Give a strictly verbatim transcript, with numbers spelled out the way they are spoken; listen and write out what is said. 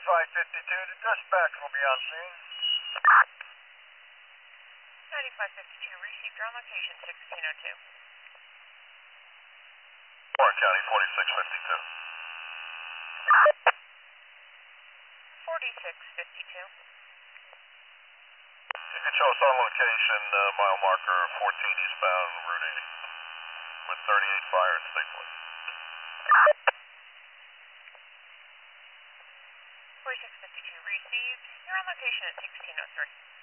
ninety-five fifty-two, the dispatch will be on scene. ninety-five fifty-two, received. You're on location sixteen oh two. Warren County, forty-six fifty-two. forty-six fifty-two. You can show us on location, uh, mile marker fourteen eastbound Route eighty with thirty-eight fire and state police. forty-six fifty-two, received. You're on location at sixteen oh three.